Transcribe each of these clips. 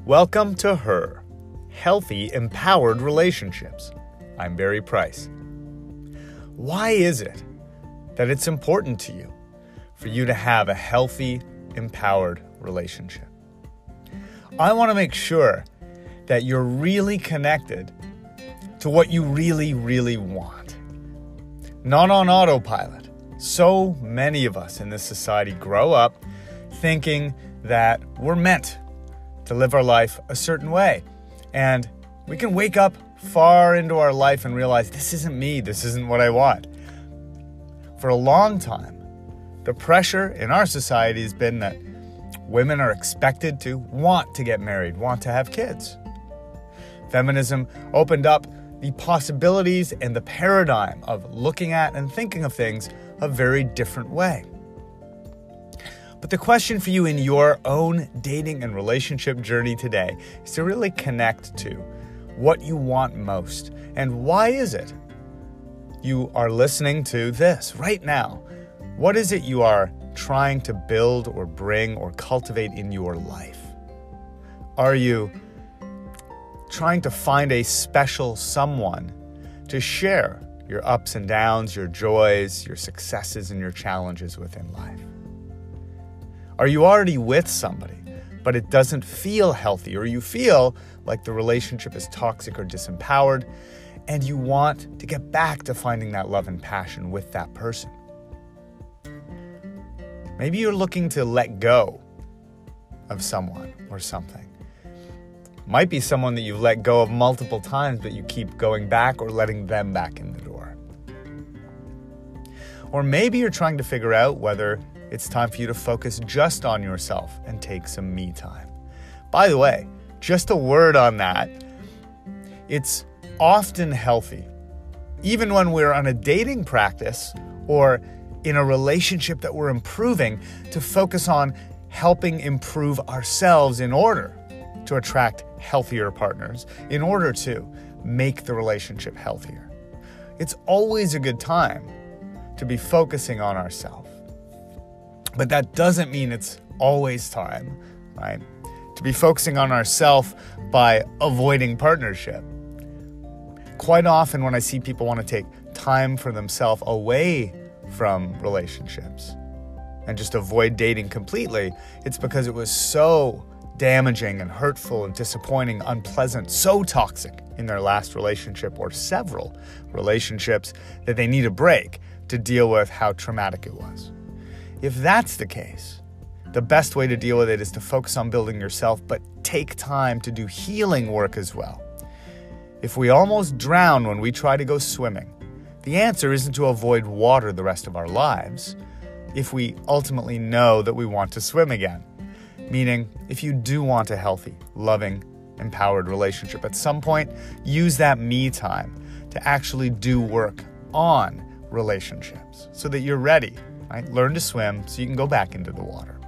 Welcome to Her, Healthy, Empowered Relationships. I'm Barry Price. Why is it that it's important to you for you to have a healthy, empowered relationship? I want to make sure that you're really connected to what you really, really want. Not on autopilot. So many of us in this society grow up thinking that we're meant to live our life a certain way. And we can wake up far into our life and realize, this isn't me, this isn't what I want. For a long time, the pressure in our society has been that women are expected to want to get married, want to have kids. Feminism opened up the possibilities and the paradigm of looking at and thinking of things a very different way. But the question for you in your own dating and relationship journey today is to really connect to what you want most. And why is it you are listening to this right now? What is it you are trying to build or bring or cultivate in your life? Are you trying to find a special someone to share your ups and downs, your joys, your successes, and your challenges within life? Are you already with somebody, but it doesn't feel healthy, or you feel like the relationship is toxic or disempowered, and you want to get back to finding that love and passion with that person? Maybe you're looking to let go of someone or something. Might be someone that you've let go of multiple times, but you keep going back or letting them back in the door. Or maybe you're trying to figure out whether it's time for you to focus just on yourself and take some me time. By the way, just a word on that. It's often healthy, even when we're on a dating practice or in a relationship that we're improving, to focus on helping improve ourselves in order to attract healthier partners, in order to make the relationship healthier. It's always a good time to be focusing on ourselves. But that doesn't mean it's always time, right, to be focusing on ourselves by avoiding partnership. Quite often when I see people want to take time for themselves away from relationships and just avoid dating completely, it's because it was so damaging and hurtful and disappointing, unpleasant, so toxic in their last relationship or several relationships that they need a break to deal with how traumatic it was. If that's the case, the best way to deal with it is to focus on building yourself, but take time to do healing work as well. If we almost drown when we try to go swimming, the answer isn't to avoid water the rest of our lives if we ultimately know that we want to swim again. Meaning, if you do want a healthy, loving, empowered relationship, at some point, use that me time to actually do work on relationships so that you're ready. Right? Learn to swim so you can go back into the water.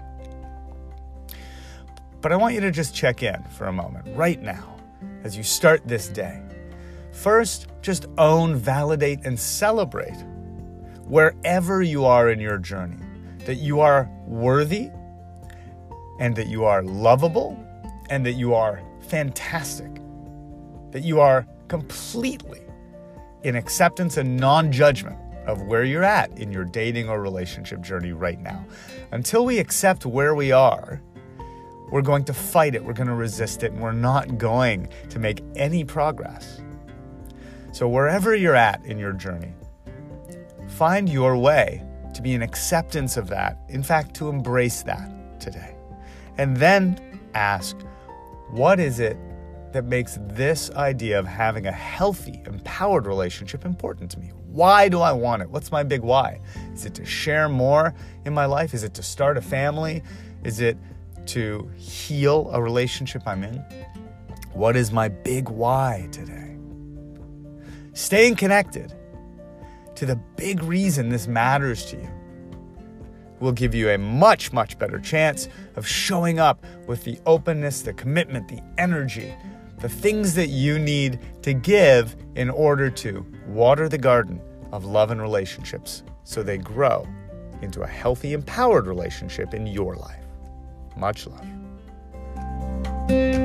But I want you to just check in for a moment right now as you start this day. First, just own, validate, and celebrate wherever you are in your journey, that you are worthy and that you are lovable and that you are fantastic, that you are completely in acceptance and non-judgment of where you're at in your dating or relationship journey right now. Until we accept where we are, we're going to fight it, we're going to resist it, and we're not going to make any progress. So wherever you're at in your journey, find your way to be in acceptance of that, in fact, to embrace that today. And then ask, what is it that makes this idea of having a healthy, empowered relationship important to me? Why do I want it? What's my big why? Is it to share more in my life? Is it to start a family? Is it to heal a relationship I'm in? What is my big why today? Staying connected to the big reason this matters to you will give you a much, much better chance of showing up with the openness, the commitment, the energy, the things that you need to give in order to water the garden of love and relationships so they grow into a healthy, empowered relationship in your life. Much love.